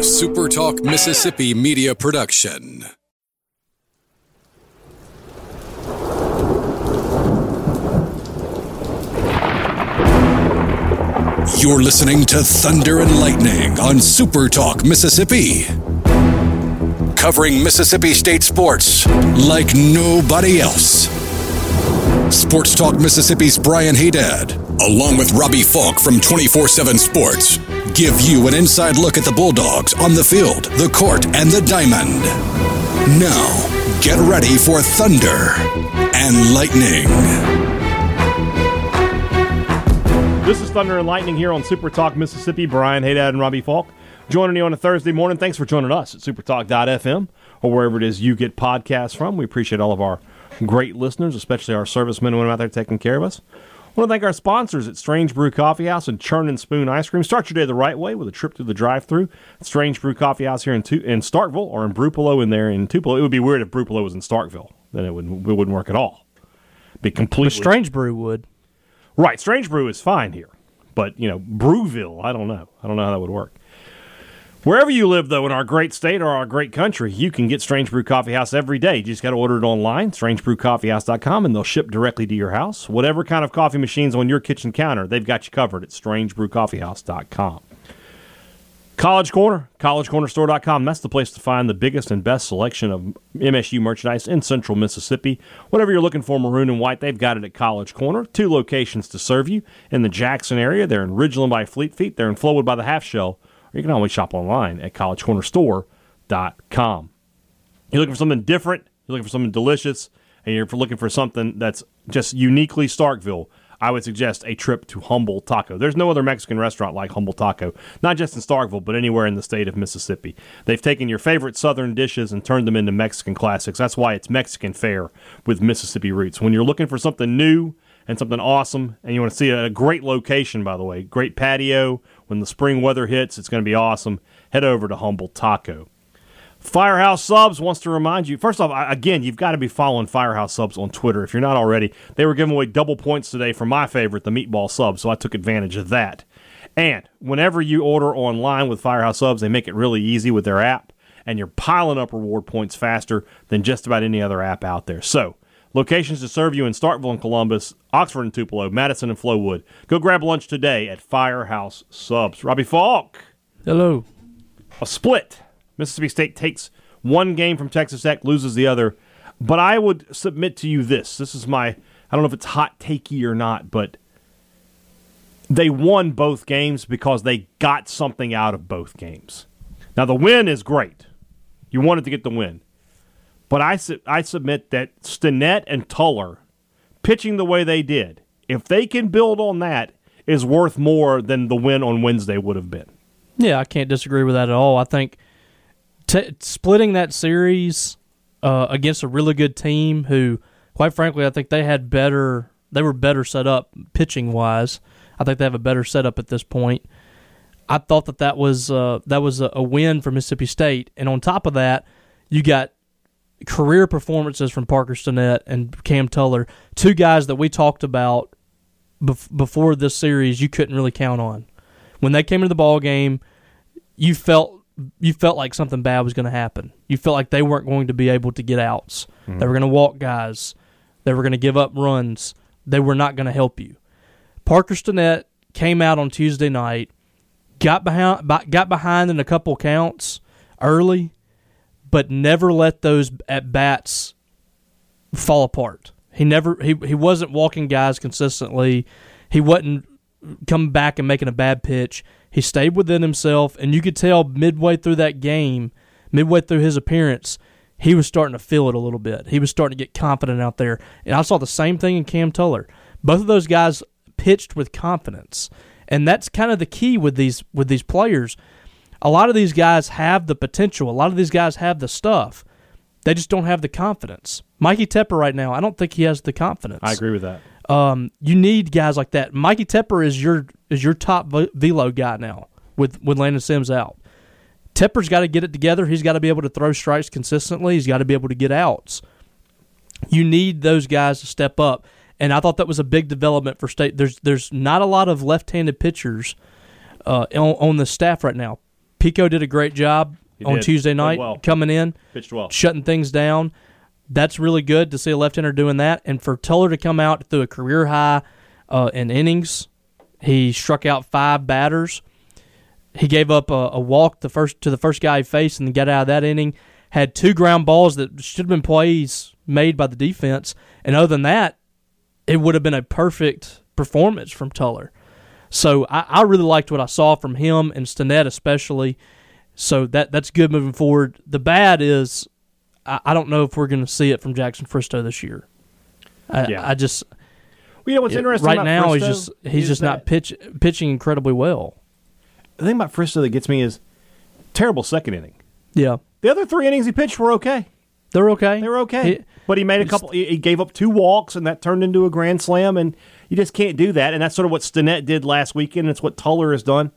a Super Talk Mississippi media production. You're listening to Thunder and Lightning on Super Talk Mississippi. Covering Mississippi State sports like nobody else. Sports Talk Mississippi's Brian Haydad, along with Robbie Falk from 24/7 Sports, give you an inside look at the Bulldogs on the field, the court, and the diamond. Now, get ready for Thunder and Lightning. This is Thunder and Lightning here on Super Talk Mississippi. Brian Haydad and Robbie Falk joining you on a Thursday morning. Thanks for joining us at supertalk.fm or wherever it is you get podcasts from. We appreciate all of our great listeners, especially our servicemen and women out there taking care of us. I want to thank our sponsors at Strange Brew Coffee House and Churn and Spoon Ice Cream. Start your day the right way with a trip through the drive-thru. Strange Brew Coffee House here in Starkville, or in Brupolo in there in Tupelo. It would be weird if Brupolo was in Starkville. Then it wouldn't work at all. Be completely. But Strange Brew would. Right, Strange Brew is fine here. But, Brewville, I don't know. I don't know how that would work. Wherever you live, though, in our great state or our great country, you can get Strange Brew Coffee House every day. You just got to order it online, strangebrewcoffeehouse.com, and they'll ship directly to your house. Whatever kind of coffee machine's on your kitchen counter, they've got you covered at strangebrewcoffeehouse.com. College Corner, collegecornerstore.com. That's the place to find the biggest and best selection of MSU merchandise in central Mississippi. Whatever you're looking for, maroon and white, they've got it at College Corner. 2 locations to serve you in the Jackson area. They're in Ridgeland by Fleet Feet. They're in Flowood by the Half Shell. Or you can always shop online at collegecornerstore.com. You're looking for something different, you're looking for something delicious, and you're looking for something that's just uniquely Starkville, I would suggest a trip to Humble Taco. There's no other Mexican restaurant like Humble Taco, not just in Starkville, but anywhere in the state of Mississippi. They've taken your favorite southern dishes and turned them into Mexican classics. That's why it's Mexican fare with Mississippi roots. When you're looking for something new and something awesome, and you want to see a great location, by the way, great patio. When the spring weather hits, it's going to be awesome. Head over to Humble Taco. Firehouse Subs wants to remind you, first off, again, you've got to be following Firehouse Subs on Twitter. If you're not already, they were giving away double points today for my favorite, the meatball sub, so I took advantage of that. And whenever you order online with Firehouse Subs, they make it really easy with their app, and you're piling up reward points faster than just about any other app out there. So, locations to serve you in Starkville and Columbus, Oxford and Tupelo, Madison and Flowood. Go grab lunch today at Firehouse Subs. Robbie Falk. Hello. A split. Mississippi State takes one game from Texas Tech, loses the other. But I would submit to you this. This is my, I don't know if it's hot takey or not, but they won both games because they got something out of both games. Now, the win is great. You wanted to get the win. But I submit that Stinnett and Tuller, pitching the way they did, if they can build on that, is worth more than the win on Wednesday would have been. Yeah, I can't disagree with that at all. I think splitting that series against a really good team who, quite frankly, I think they were better set up pitching-wise. I think they have a better setup at this point. I thought that was a win for Mississippi State. And on top of that, you got career performances from Parker Stinnett and Cam Tuller, 2 guys that we talked about before this series you couldn't really count on. When they came into the ball game, you felt like something bad was going to happen. You felt like they weren't going to be able to get outs. Mm-hmm. They were going to walk guys. They were going to give up runs. They were not going to help you. Parker Stinnett came out on Tuesday night, got behind in a couple counts early, but never let those at-bats fall apart. He wasn't walking guys consistently. He wasn't coming back and making a bad pitch. He stayed within himself, and you could tell midway through that game, midway through his appearance, he was starting to feel it a little bit. He was starting to get confident out there. And I saw the same thing in Cam Tuller. Both of those guys pitched with confidence. And that's kind of the key with these players. A lot of these guys have the potential. A lot of these guys have the stuff. They just don't have the confidence. Mikey Tepper right now, I don't think he has the confidence. I agree with that. You need guys like that. Mikey Tepper is your top velo guy now with Landon Sims out. Tepper's got to get it together. He's got to be able to throw strikes consistently. He's got to be able to get outs. You need those guys to step up. And I thought that was a big development for State. There's not a lot of left-handed pitchers on the staff right now. Pico did a great job on Tuesday night, coming in, pitched well, shutting things down. That's really good to see a left-hander doing that. And for Tuller to come out through a career high in innings, he struck out 5 batters. He gave up a walk to the first guy he faced and got out of that inning. Had 2 ground balls that should have been plays made by the defense. And other than that, it would have been a perfect performance from Tuller. So I really liked what I saw from him and Stinnett especially. So that's good moving forward. The bad is I don't know if we're going to see it from Jackson Fristow this year. I just what's interesting right about now Fristow he's just not pitching incredibly well. The thing about Fristow that gets me is terrible second inning. Yeah. The other 3 innings he pitched were okay. They're okay. They were okay. But he made a couple. He gave up 2 walks, and that turned into a grand slam, and you just can't do that. And that's sort of what Stinnett did last weekend. It's what Tuller has done.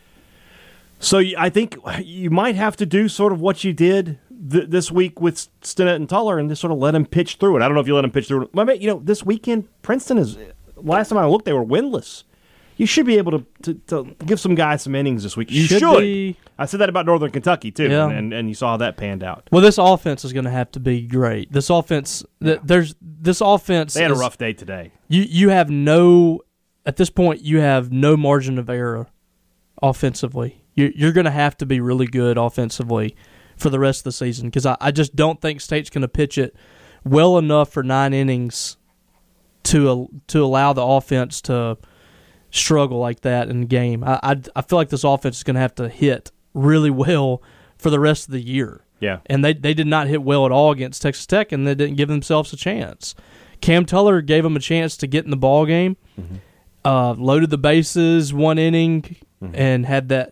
So I think you might have to do sort of what you did this week with Stinnett and Tuller and just sort of let him pitch through it. I don't know if you let him pitch through it. But, this weekend, Princeton is, last time I looked, they were winless. You should be able to give some guys some innings this week. You should. I said that about Northern Kentucky, too, and you saw how that panned out. Well, this offense is going to have to be great. This offense, this offense. They had a rough day today. You have at this point, you have no margin of error offensively. You're going to have to be really good offensively for the rest of the season because I just don't think State's going to pitch it well enough for 9 innings to allow the offense to struggle like that in the game. I feel like this offense is going to have to hit really well for the rest of the year. Yeah. And they did not hit well at all against Texas Tech, and they didn't give themselves a chance. Cam Tuller gave them a chance to get in the ball game, loaded the bases 1 inning, and had that,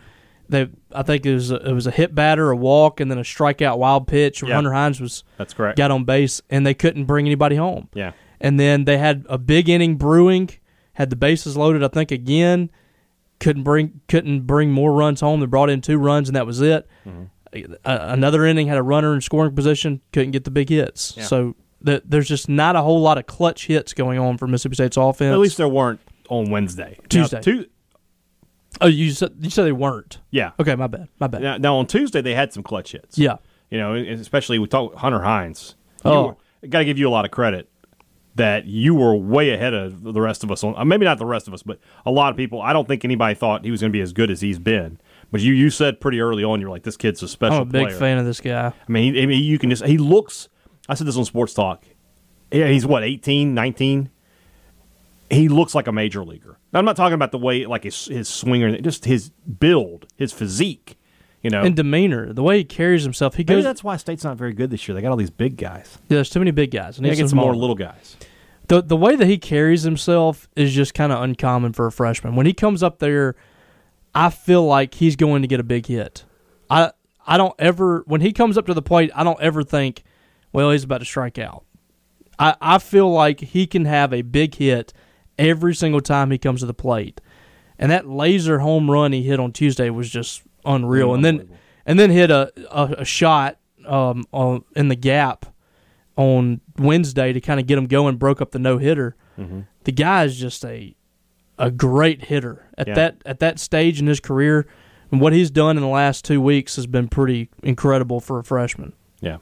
I think it was a hit batter, a walk, and then a strikeout wild pitch. Yeah. Hunter Hines got on base, and they couldn't bring anybody home. Yeah. And then they had a big inning brewing, had the bases loaded, I think, again. Couldn't bring more runs home. They brought in 2 runs, and that was it. Another inning had a runner in scoring position, couldn't get the big hits. Yeah. So there's just not a whole lot of clutch hits going on for Mississippi State's offense. At least there weren't on Wednesday. Tuesday. Oh, you said they weren't. Yeah. Okay, my bad. Now on Tuesday they had some clutch hits. Yeah. Especially we talk Hunter Hines. Got to give you a lot of credit that you were way ahead of the rest of us on. Maybe not the rest of us, but a lot of people. I don't think anybody thought he was going to be as good as he's been. But you said pretty early on, you're like, this kid's a special player. I'm a big fan of this guy. I mean, you can he looks. I said this on Sports Talk. He's 18, 19. He looks like a major leaguer. Now, I'm not talking about the way, like his swinger, just his build, his physique, and demeanor, the way he carries himself. Maybe that's why State's not very good this year. They got all these big guys. Yeah, there's too many big guys. They get some more little guys. The way that he carries himself is just kind of uncommon for a freshman. When he comes up there, I feel like he's going to get a big hit. I don't ever, when he comes up to the plate, I don't ever think, well, he's about to strike out. I feel like he can have a big hit every single time he comes to the plate. And that laser home run he hit on Tuesday was just unreal. And then hit a shot in the gap on Wednesday to kind of get him going, broke up the no-hitter. The guy is just a great hitter at that stage in his career, and what he's done in the last 2 weeks has been pretty incredible for a freshman. Yeah.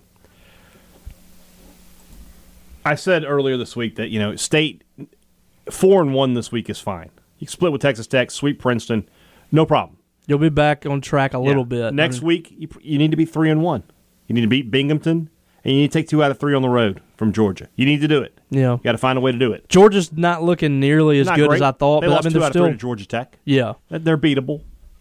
I said earlier this week that State 4-1 this week is fine. You can split with Texas Tech, sweep Princeton, no problem. You'll be back on track a little bit. Next week, you need to be 3-1. You need to beat Binghamton, and you need to take 2 out of 3 on the road from Georgia. You need to do it. Yeah, you got to find a way to do it. Georgia's not looking nearly as good as I thought. They lost 2 out of 3 to Georgia Tech. Yeah, they're beatable.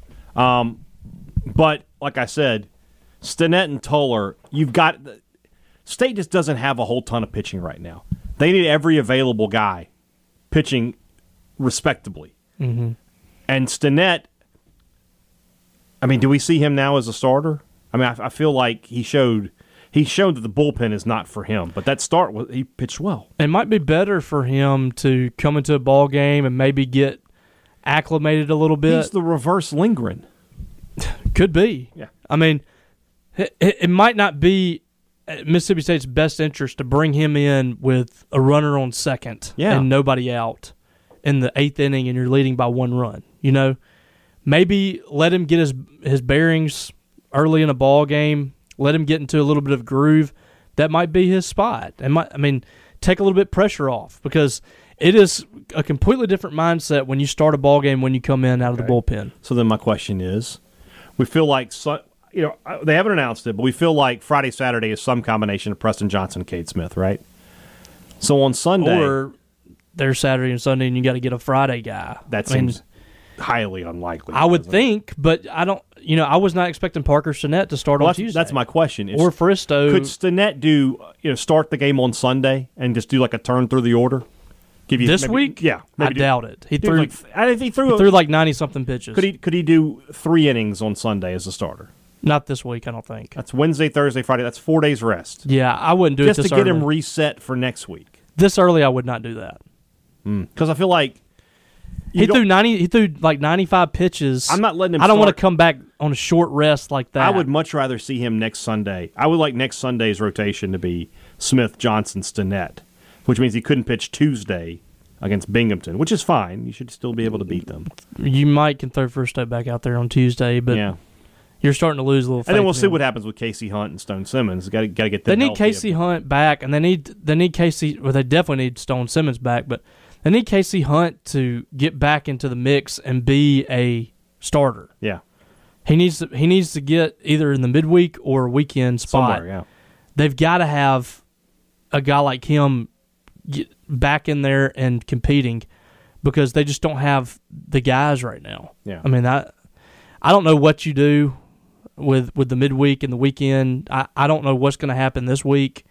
But like I said, Stinnett and Tuller, you've got State just doesn't have a whole ton of pitching right now. They need every available guy pitching respectably. And Stinnett, I mean, do we see him now as a starter? I mean, I feel like he showed that the bullpen is not for him. But that start, he pitched well. It might be better for him to come into a ball game and maybe get acclimated a little bit. He's the reverse Lindgren. Could be. Yeah. I mean, it might not be Mississippi State's best interest to bring him in with a runner on second and nobody out in the 8th inning and you're leading by 1 run, maybe let him get his bearings early in a ball game. Let him get into a little bit of groove. That might be his spot. Take a little bit of pressure off, because it is a completely different mindset when you start a ball game when you come in out of the bullpen. So then my question is, we feel like they haven't announced it, but we feel like Friday, Saturday is some combination of Preston Johnson and Cade Smith, right? So on Sunday, or there's Saturday and Sunday, and you got to get a Friday guy. That seems highly unlikely. I would think, but I don't. I was not expecting Parker Stinnett to start on Tuesday. That's my question. Or Fristow. Could Stinnett start the game on Sunday and just do like a turn through the order? This week? Yeah, I doubt it. He threw like 90-something pitches. Could he do 3 innings on Sunday as a starter? Not this week, I don't think. That's Wednesday, Thursday, Friday. That's 4 days rest. Yeah, I wouldn't do it this early. Just to get him reset for next week. This early, I would not do that. Because I feel like he threw like 95 pitches. I'm not letting him. I don't want to come back on a short rest like that. I would much rather see him next Sunday. I would like next Sunday's rotation to be Smith, Johnson, Stinnett, which means he couldn't pitch Tuesday against Binghamton, which is fine. You should still be able to beat them. You might can throw Fristow back out there on Tuesday, but you're starting to lose a little faith. And then we'll see what happens with Casey Hunt and Stone Simmons. Got to get them. They need Casey Hunt back, and they need Casey. Well, they definitely need Stone Simmons back, but they need Casey Hunt to get back into the mix and be a starter. Yeah, he needs to get either in the midweek or weekend spot. Somewhere, yeah. They've got to have a guy like him get back in there and competing, because they just don't have the guys right now. Yeah, I don't know what you do with the midweek and the weekend. I don't know what's going to happen this week.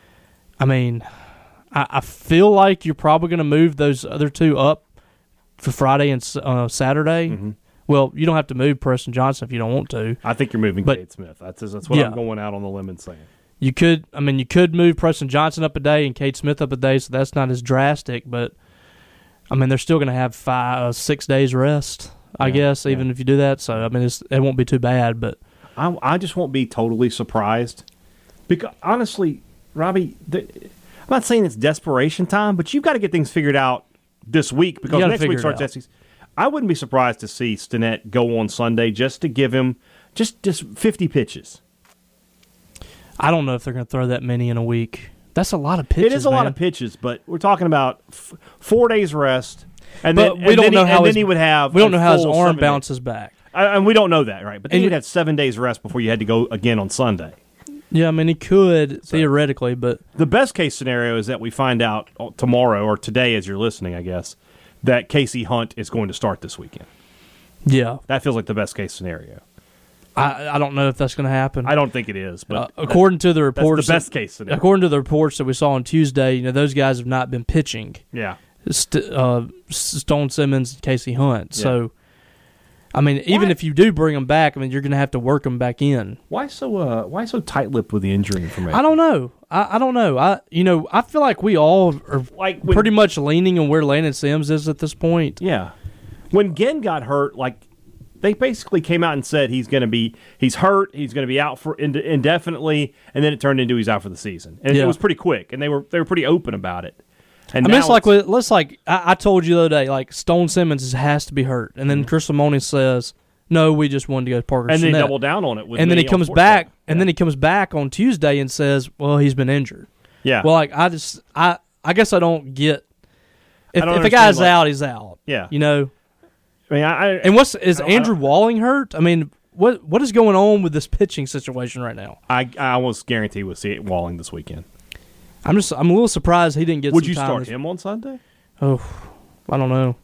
I feel like you're probably going to move those other two up for Friday and Saturday. Mm-hmm. Well, you don't have to move Preston Johnson if you don't want to. I think you're moving Cade Smith. That's what I'm going out on the limb and saying. You could move Preston Johnson up a day and Cade Smith up a day, so that's not as drastic. But they're still going to have 6 days rest, I guess, even if you do that. So it won't be too bad. But I just won't be totally surprised, because honestly, Robbie, I'm not saying it's desperation time, but you've got to get things figured out this week, because next week starts SEC. I wouldn't be surprised to see Stinnett go on Sunday just to give him just 50 pitches. I don't know if they're going to throw that many in a week. That's a lot of pitches. It is a lot of pitches, but we're talking about 4 days rest, and then he would have. We don't know how his arm bounces back, and we don't know that, right? But then you'd have 7 days rest before you had to go again on Sunday. Yeah, he could theoretically, but the best case scenario is that we find out tomorrow or today, as you're listening, I guess, that Casey Hunt is going to start this weekend. Yeah, that feels like the best case scenario. I don't know if that's going to happen. I don't think it is, but according to the reports, that's the best case scenario. According to the reports that we saw on Tuesday, those guys have not been pitching. Yeah, Stone Simmons and Casey Hunt. Yeah. So, even if you do bring them back, you're going to have to work them back in. Why so tight-lipped with the injury information? I don't know. I don't know. I feel like we all are pretty much leaning on where Landon Sims is at this point. Yeah, when Ginn got hurt, they basically came out and said he's hurt, he's going to be out for indefinitely, and then it turned into he's out for the season. And it was pretty quick, and they were pretty open about it. And I told you the other day, Stone Simmons has to be hurt, and then Chris Lemonis says, "No, we just wanted to go to Parker." And Stinnett. then he doubled down on it. And then he comes back, and then he comes back on Tuesday and says, "Well, he's been injured." Yeah. Well, I guess I don't get if a guy's out, he's out. Yeah. And Andrew Walling hurt? What is going on with this pitching situation right now? I almost guarantee we'll see Walling this weekend. I'm a little surprised he didn't get. Would you start him on Sunday? Oh, I don't know.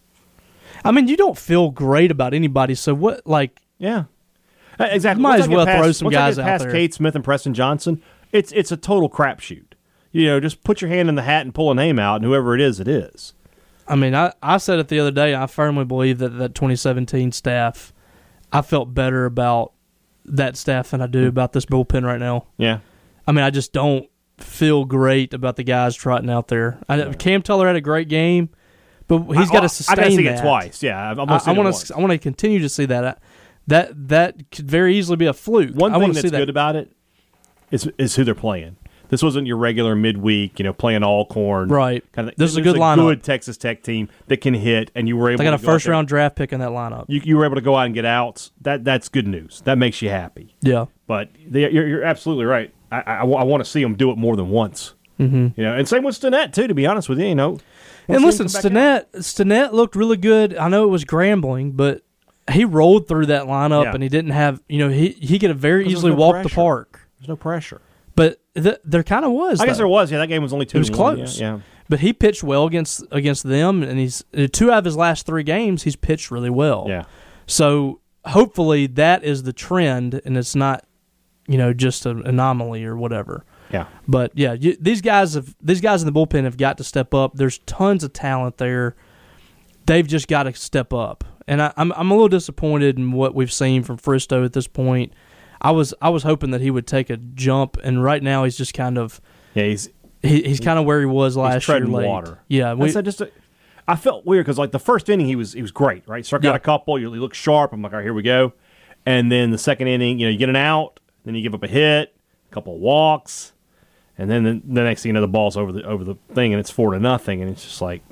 You don't feel great about anybody, so what? Yeah, exactly. Might as well throw some guys out there. Past Cade Smith and Preston Johnson, it's a total crapshoot. Just put your hand in the hat and pull a name out, and whoever it is, it is. I said it the other day. I firmly believe that 2017 staff, I felt better about that staff than I do about this bullpen right now. Yeah. I just don't feel great about the guys trotting out there. Cam Teller had a great game, but he's got to sustain that. I got to see it twice. Yeah, I want to continue to see that. That could very easily be a fluke. One thing that's good about it is who they're playing. This wasn't your regular midweek, playing all corn. Right. Kind of. This is a good lineup. Good Texas Tech team that can hit, and you were able. They got a to first round draft pick in that lineup. You were able to go out and get outs. That's good news. That makes you happy. Yeah. But you're absolutely right. I want to see them do it more than once. Mm-hmm. And same with Stinnett too. To be honest with you, And listen, Stinnett looked really good. I know it was Grambling, but he rolled through that lineup, and he didn't have. He could have very easily walked the park. There's no pressure. But there kind of was. I guess there was. Yeah, that game was only 2-1. It was close. Yeah. But he pitched well against them, and he's 2 out of his last 3 games. He's pitched really well. Yeah. So hopefully that is the trend, and it's not, just an anomaly or whatever. Yeah. But yeah, these guys in the bullpen have got to step up. There's tons of talent there. They've just got to step up, and I'm a little disappointed in what we've seen from Fristow at this point. I was hoping that he would take a jump, and right now he's just kind of he's kind of where he was last year. Late. Water. Yeah, I felt weird because the first inning he was great, right? Struck out a couple, he looked sharp. I'm like, all right, here we go. And then the second inning, you get an out, then you give up a hit, a couple of walks, and then the next thing you know, the ball's over the thing, and it's 4-0, and it's just like.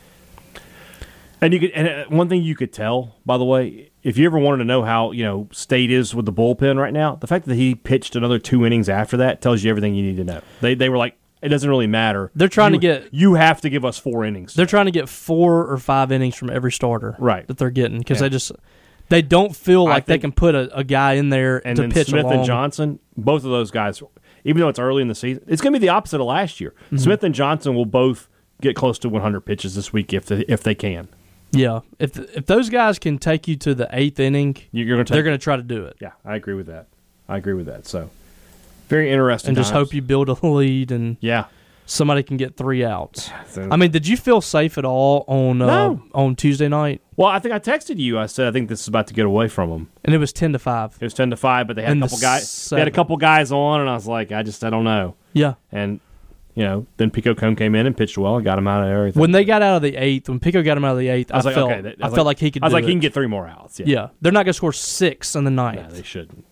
And one thing you could tell, by the way, if you ever wanted to know how State is with the bullpen right now, the fact that he pitched another 2 innings after that tells you everything you need to know. They were like, it doesn't really matter. They're trying to get. You have to give us 4 innings. They're trying to get 4 or 5 innings from every starter, right? That they're getting because they don't feel like they can put a guy in there and to then pitch Smith along. and Johnson, both of those guys, even though it's early in the season, it's going to be the opposite of last year. Mm-hmm. Smith and Johnson will both get close to 100 pitches this week if they can. Yeah, if those guys can take you to the 8th inning, they're going to try to do it. Yeah, I agree with that. So, very interesting. And just hope you build a lead and somebody can get 3 outs. I mean, did you feel safe at all on Tuesday night? Well, I think I texted you. I said I think this is about to get away from them. And it was 10-5. It was 10-5, but they had a couple guys. They had a couple guys on, and I was like, I don't know. Yeah, and. Then Pico Cone came in and pitched well and got him out of everything. When they got out of the 8th, when Pico got him out of the 8th, I felt like he could. I was like, he can get 3 more outs. Yeah, they're not going to score 6 in the 9th. No, they shouldn't.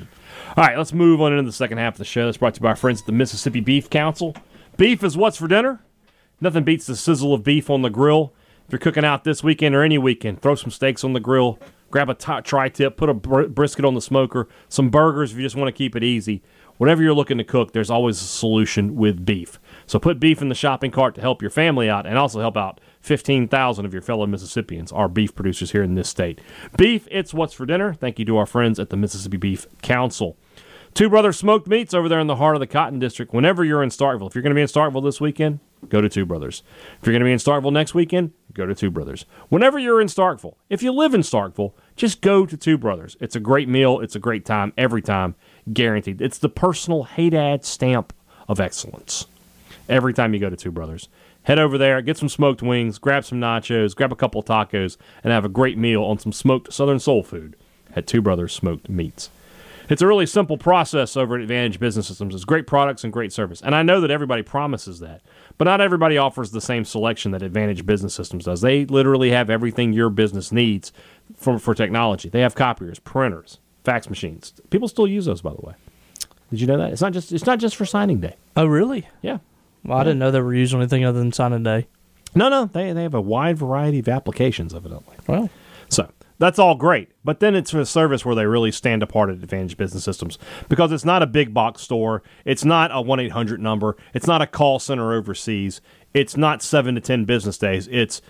All right, let's move on into the second half of the show. That's brought to you by our friends at the Mississippi Beef Council. Beef is what's for dinner. Nothing beats the sizzle of beef on the grill. If you're cooking out this weekend or any weekend, throw some steaks on the grill. Grab a tri-tip, put a brisket on the smoker, some burgers if you just want to keep it easy. Whatever you're looking to cook, there's always a solution with beef. So put beef in the shopping cart to help your family out and also help out 15,000 of your fellow Mississippians, our beef producers here in this state. Beef, it's what's for dinner. Thank you to our friends at the Mississippi Beef Council. Two Brothers Smoked Meats over there in the heart of the Cotton District. Whenever you're in Starkville, if you're going to be in Starkville this weekend, go to Two Brothers. If you're going to be in Starkville next weekend, go to Two Brothers. Whenever you're in Starkville, if you live in Starkville, just go to Two Brothers. It's a great meal. It's a great time every time, guaranteed. It's the personal Hey Dad stamp of excellence every time you go to Two Brothers. Head over there, get some smoked wings, grab some nachos, grab a couple of tacos, and have a great meal on some smoked Southern soul food at Two Brothers Smoked Meats. It's a really simple process over at Advantage Business Systems. It's great products and great service. And I know that everybody promises that, but not everybody offers the same selection that Advantage Business Systems does. They literally have everything your business needs for technology. They have copiers, printers, fax machines. People still use those, by the way. Did you know that? It's not just for signing day. Oh, really? Yeah. Well, I didn't know they were using anything other than signing day. No. They have a wide variety of applications, evidently. Well. So that's all great. But then it's a service where they really stand apart at Advantage Business Systems because it's not a big box store. It's not a 1-800 number. It's not a call center overseas. It's not 7 to 10 business days. It's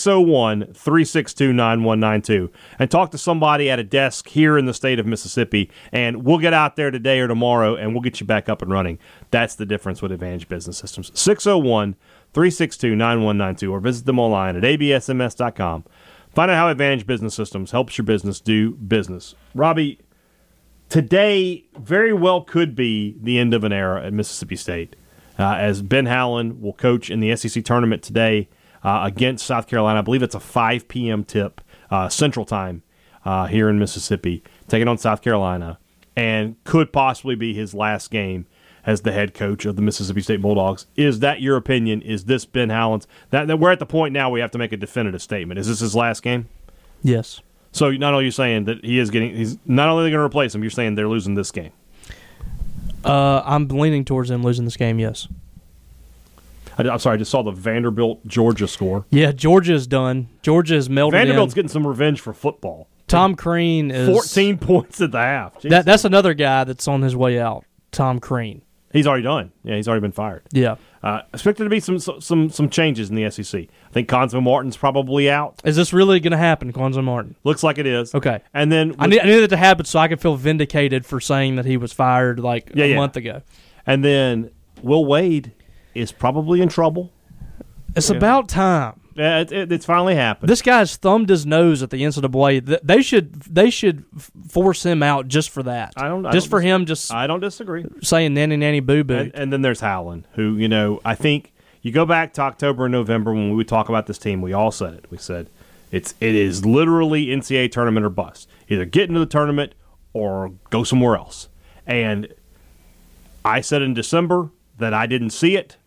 601-362-9192. And talk to somebody at a desk here in the state of Mississippi, and we'll get out there today or tomorrow, and we'll get you back up and running. That's the difference with Advantage Business Systems. 601-362-9192, or visit them online at absms.com. Find out how Advantage Business Systems helps your business do business. Robbie, today very well could be the end of an era at Mississippi State, as Ben Howland will coach in the SEC tournament today against South Carolina. I believe it's a 5 p.m. tip Central Time here in Mississippi, taking on South Carolina, and could possibly be his last game as the head coach of the Mississippi State Bulldogs. Is that your opinion? Is this Ben Howland's? That we're at the point now we have to make a definitive statement. Is this his last game? Yes. So not only are you saying that he's not only going to replace him, you're saying they're losing this game. I'm leaning towards them losing this game, yes. I'm sorry, I just saw the Vanderbilt-Georgia score. Yeah, Georgia's done. Georgia has melted Vanderbilt's in. getting some revenge for football. Tom Crean is 14 points at the half. That's another guy that's on his way out. Tom Crean. He's already done. Yeah, he's already been fired. Yeah. Expected to be some changes in the SEC. I think Conzo Martin's probably out. Is this really going to happen, Quanzo Martin? Looks like it is. Okay. And then I need that to happen so I can feel vindicated for saying that he was fired a month ago. And then Will Wade is probably in trouble. It's about time. Yeah, it's finally happened. This guy's thumbed his nose at the NCAA. They should force him out just for that. I don't disagree. Saying nanny boo boo. And then there's Howland, who I think you go back to October and November when we would talk about this team. We all said it. We said it is literally NCAA tournament or bust. Either get into the tournament or go somewhere else. And I said in December that I didn't see it.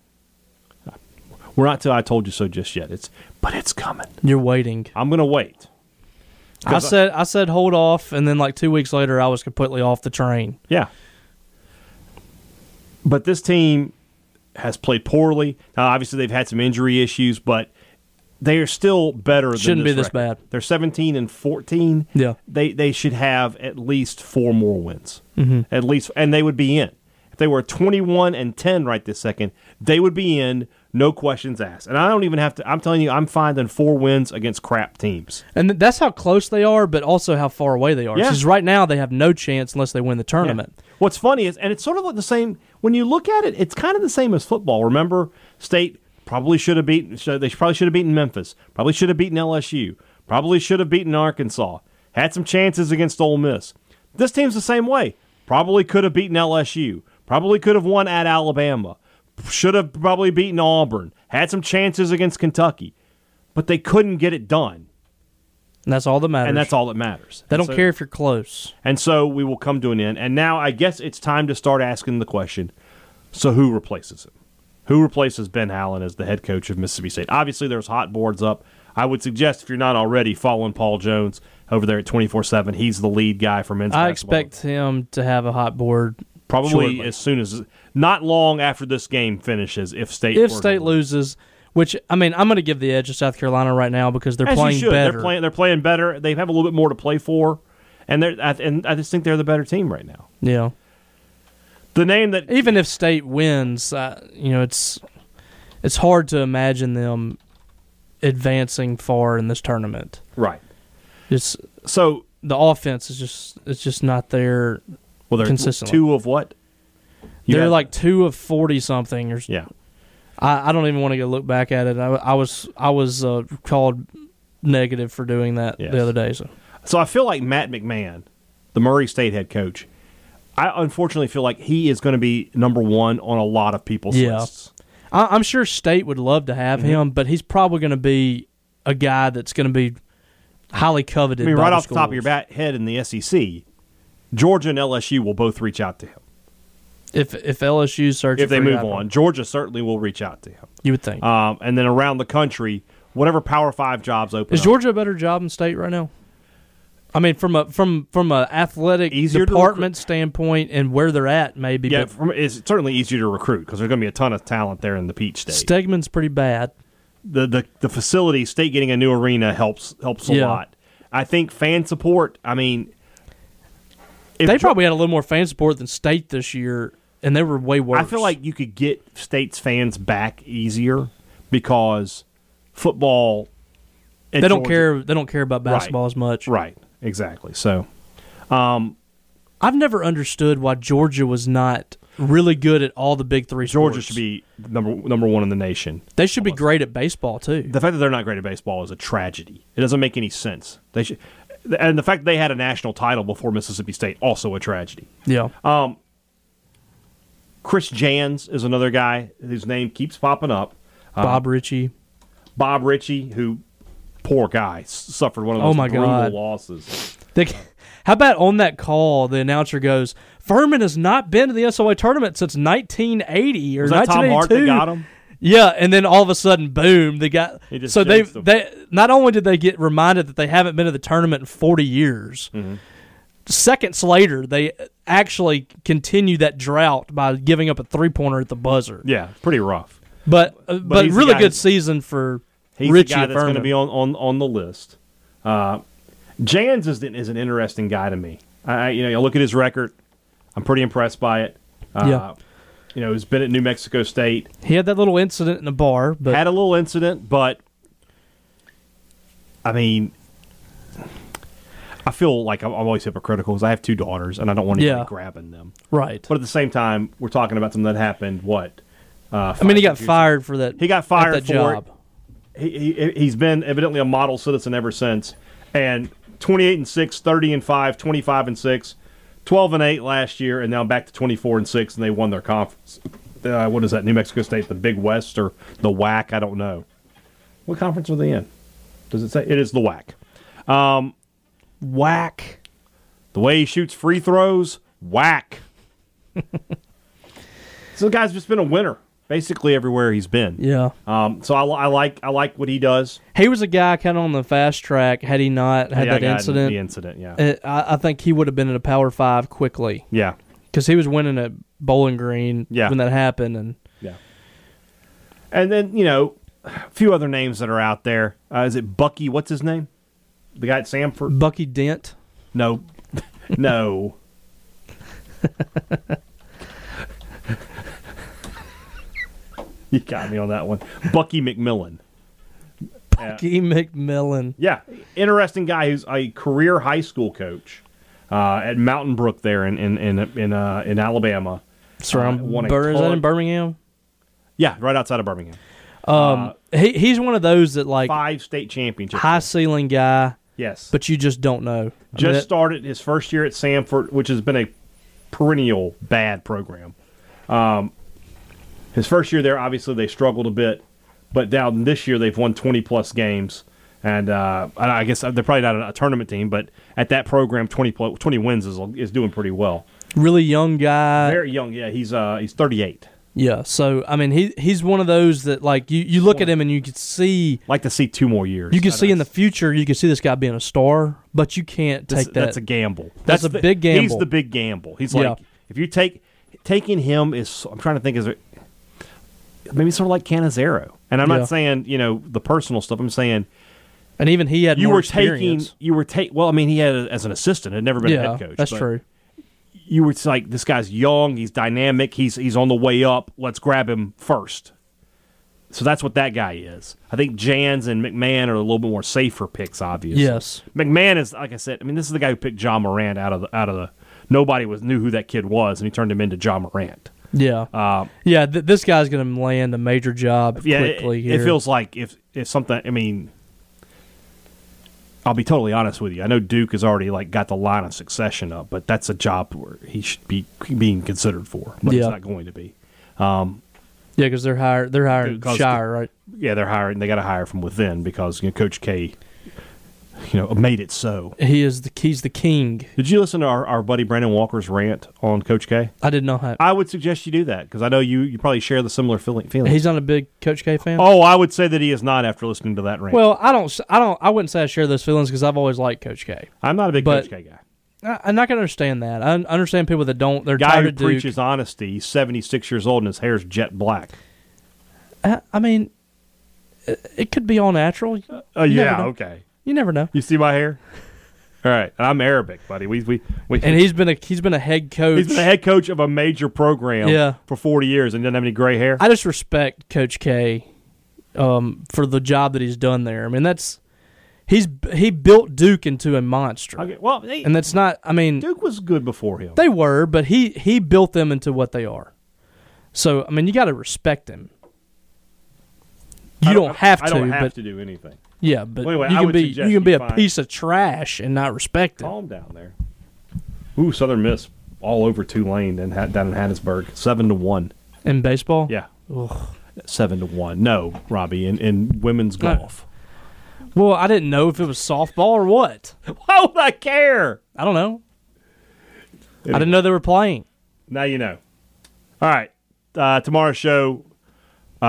We're not till I told you so just yet. But it's coming. You're waiting. I'm going to wait. I said hold off, and then 2 weeks later I was completely off the train. Yeah. But this team has played poorly. Now, obviously, they've had some injury issues, but they are still better. Shouldn't be this record. bad. They're 17-14. Yeah. They should have at least 4 more wins. Mm-hmm. At least, and they would be in. If they were 21-10 right this second, they would be in. No questions asked. And I don't even have to – I'm telling you, I'm finding 4 wins against crap teams. And that's how close they are, but also how far away they are. Yeah. Because right now they have no chance unless they win the tournament. Yeah. What's funny is – and it's sort of like the same – when you look at it, it's kind of the same as football. Remember, State probably should have beaten – they probably should have beaten Memphis. Probably should have beaten LSU. Probably should have beaten Arkansas. Had some chances against Ole Miss. This team's the same way. Probably could have beaten LSU. Probably could have won at Alabama. Should have probably beaten Auburn. Had some chances against Kentucky. But they couldn't get it done. And that's all that matters. And that's all that matters. They don't care if you're close. And so we will come to an end. And now I guess it's time to start asking the question, so who replaces him? Who replaces Ben Howland as the head coach of Mississippi State? Obviously, there's hot boards up. I would suggest, if you're not already, following Paul Jones over there at 24/7. He's the lead guy for men's basketball. I expect him to have a hot board probably shortly. As soon as – not long after this game finishes if State loses, which, I'm going to give the edge to South Carolina right now because they're playing better. They're playing better. They have a little bit more to play for, and I just think they're the better team right now. Yeah. The name that – even if State wins, it's hard to imagine them advancing far in this tournament. Right. So the offense is just not there. Well, they're consistently. 2 of what? They're 2 of 40-something. Yeah. I don't even want to go look back at it. I was called negative for doing that the other day. So I feel like Matt McMahon, the Murray State head coach, I unfortunately feel like he is going to be number 1 on a lot of people's lists. I'm sure State would love to have him, but he's probably going to be a guy that's going to be highly coveted. I mean, by right the off the top of your head in the SEC, Georgia and LSU will both reach out to him. If LSU searches, if they move on, Georgia certainly will reach out to him. You would think. And then around the country, whatever Power 5 jobs open. Is Georgia a better job in State right now? I mean, from a athletic department standpoint and where they're at, maybe. Yeah, it's certainly easier to recruit because there's going to be a ton of talent there in the Peach State. Stegman's pretty bad. The facility, State getting a new arena helps a lot. I think fan support. I mean, they probably had a little more fan support than State this year, and they were way worse. I feel like you could get State's fans back easier because football. They don't care. They don't care about basketball as much. Right. Exactly. So, I've never understood why Georgia was not really good at all the big 3 sports. Georgia should be number 1 in the nation. They should be great at baseball too. The fact that they're not great at baseball is a tragedy. It doesn't make any sense. They should, and the fact that they had a national title before Mississippi State, also a tragedy. Yeah. Chris Jans is another guy whose name keeps popping up. Bob Ritchie, who, poor guy, suffered one of those brutal losses. How about on that call, the announcer goes, Furman has not been to the SOA tournament since 1980 or 1982. Was that Tom Hart that got him? Yeah, and then all of a sudden, boom, they got. So they not only did they get reminded that they haven't been to the tournament in 40 years, seconds later, they actually continue that drought by giving up a 3-pointer at the buzzer. Yeah, pretty rough. But he's really the guy good season for He's Richie the guy that's going to Furman. be on the list. Jans is an interesting guy to me. I look at his record. I'm pretty impressed by it. Yeah. He's been at New Mexico State. He had that little incident in the bar, but Had a little incident, but I mean, I feel like I'm always hypocritical because I have 2 daughters and I don't want anybody grabbing them. right. But at the same time, we're talking about something that happened. What? I mean, he got fired for that. He got fired at that for job. it. He's been evidently a model citizen ever since. And 28-6, 30-5, 25-6, 12-8 last year, and now back to 24-6, and they won their conference. What is that? New Mexico State, the Big West or the WAC? I don't know. What conference are they in? Does it say? It is the WAC. Whack. The way he shoots free throws, whack. So the guy's just been a winner basically everywhere he's been. Yeah. So I like what he does. He was a guy kind of on the fast track. Had he not had that incident, The incident, yeah. I think he would have been in a Power 5 quickly Yeah. because he was winning at Bowling Green when that happened. And Yeah. And then, a few other names that are out there. Is it Bucky? What's his name? The guy at Samford? Bucky Dent. No. No. You got me on that one. Bucky McMillan. Bucky McMillan. Yeah. Interesting guy who's a career high school coach at Mountain Brook there in Alabama. Is that ton- in Birmingham? Yeah, right outside of Birmingham. He's one of those that 5 state championships. high ceiling guy, Yes. but you just don't know. Started his first year at Samford, which has been a perennial bad program. His first year there, obviously, they struggled a bit. But down this year, they've won 20-plus games. And I guess they're probably not a tournament team, but at that program, 20 wins is doing pretty well. Really young guy. Very young, yeah. He's 38. Yeah, so, I mean, he's one of those that, you look at him and you can see... Like to see 2 more years. You can see in the future, you can see this guy being a star, but you can't take that. That's a gamble. That's a big gamble. He's the big gamble. He's like, if you taking him is, I'm trying to think, is it maybe sort of like Cannizzaro. And I'm not saying, the personal stuff. I'm saying... And even he had more experience. Well, I mean, he had as an assistant, had never been a head coach. That's true. You were like, this guy's young, he's dynamic, he's on the way up. Let's grab him first. So that's what that guy is. I think Jans and McMahon are a little bit more safer picks, obviously. Yes. McMahon is, like I said, I mean, this is the guy who picked John Morant out of the. Nobody knew who that kid was, and he turned him into John Morant. Yeah. This guy's going to land a major job quickly here. It feels like if something. I mean, I'll be totally honest with you. I know Duke has already got the line of succession up, but that's a job where he should be being considered for, but he's not going to be. Because they're hiring Shire, right? Yeah, they're hiring. They got to hire from within because Coach K, made it so. He's the king. Did you listen to our buddy Brandon Walker's rant on Coach K? I did not. I would suggest you do that because I know you probably share the similar feelings. He's not a big Coach K fan. Oh, I would say that he is not after listening to that rant. Well, I wouldn't say I share those feelings because I've always liked Coach K. I'm not a big Coach K guy. I'm not going to understand that. I understand people that don't. They're guy tired who of Duke. preaches honesty. He's 76 years old and his hair's jet black. I mean, it could be all natural. Yeah, okay. You never know. You see my hair? All right, and I'm Arabic, buddy. And he's been a head coach. He's been a head coach of a major program for 40 years and doesn't have any gray hair. I just respect Coach K for the job that he's done there. I mean, he built Duke into a monster. Okay, well, and that's not. I mean, Duke was good before him. They were, but he built them into what they are. So I mean, you got to respect him. You don't have to. I don't have to do anything. Yeah, but well, anyway, you can be a piece of trash and not respect it. Calm down there. Ooh, Southern Miss all over Tulane and down in Hattiesburg, 7-1 in baseball. Yeah, Ugh. 7-1. No, Robbie, in women's golf. Well, I didn't know if it was softball or what. Why would I care? I don't know. Anyway. I didn't know they were playing. Now you know. All right, tomorrow's show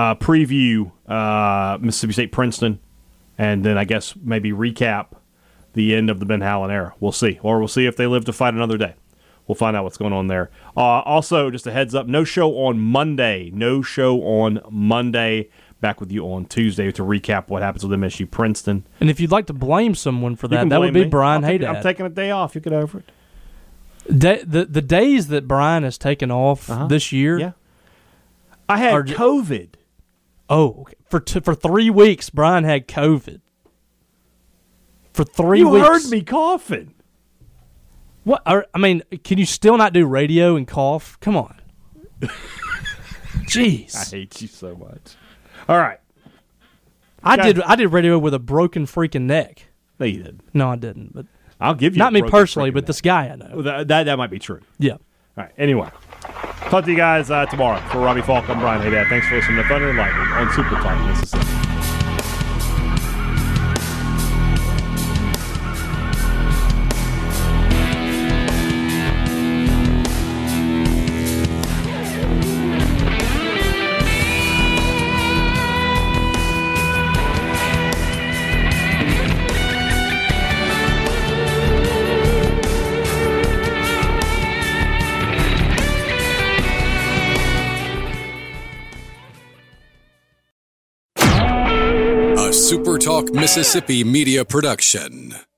preview Mississippi State Princeton. And then I guess maybe recap the end of the Ben Howland era. We'll see. Or we'll see if they live to fight another day. We'll find out what's going on there. Also, just a heads up, no show on Monday. Back with you on Tuesday to recap what happens with MSU Princeton. And if you'd like to blame someone for that, that would be Brian Haydad. I'm taking a day off. You get over it. The days that Brian has taken off this year. Yeah. I had COVID. Oh, okay. For 3 weeks, Brian had COVID. For 3 weeks. You heard me coughing. What? I mean, can you still not do radio and cough? Come on. Jeez. I hate you so much. All right. I did radio with a broken freaking neck. No, you didn't. No, I didn't. But I'll give you not a me personally, neck. but this guy I know. That might be true. Yeah. All right. Anyway, talk to you guys tomorrow. For Robbie Falk, I'm Brian Haydad. Thanks for listening to Thunder and Lightning on Super Talk Mississippi. Super Talk Mississippi Media Production.